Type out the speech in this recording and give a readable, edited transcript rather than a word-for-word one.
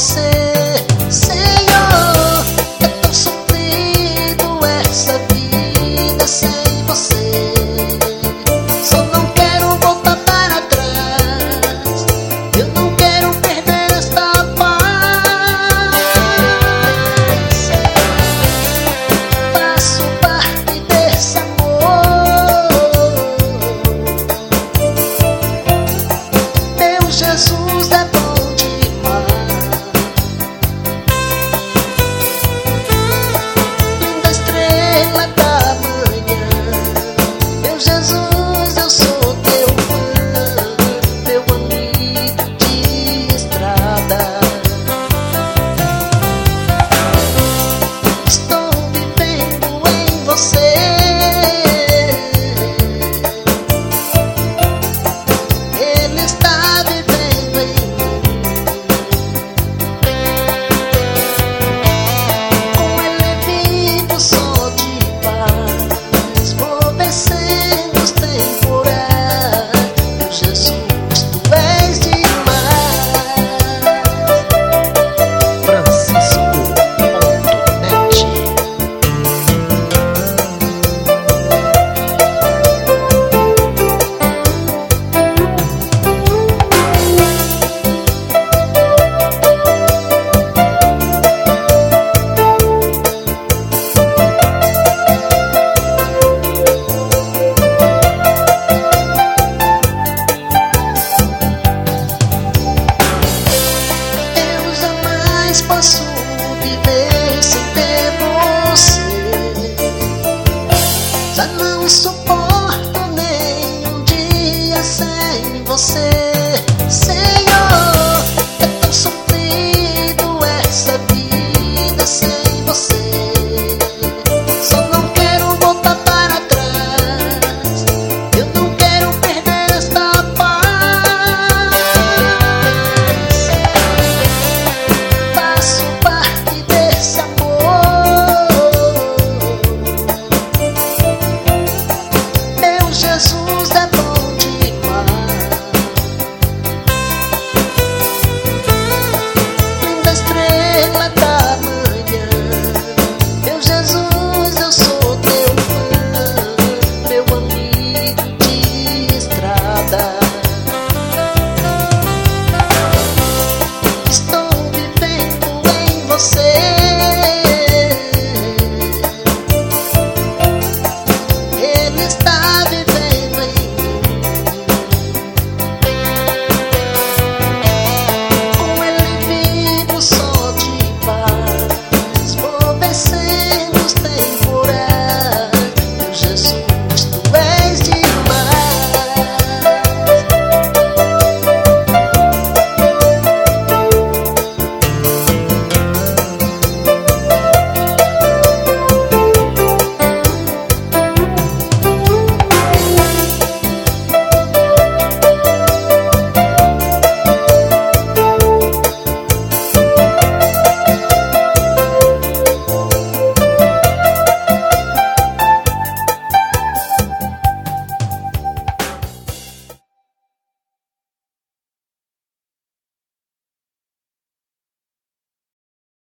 você, Senhor. É tão sofrido essa vida sem você. Só não quero voltar para trás, eu não quero perder esta paz. Faço parte desse amor, meu Jesus é bom demais. Linda estrela da manhã, meu Jesus, eu sou teu fã, meu amigo de estrada. Estou vivendo em você, Ele está vivendo em mim. Com Ele vivo só de paz, vou vencendo os temporais. Meu Jesus, tu és demais. Francisco.net. Eu jamais posso viver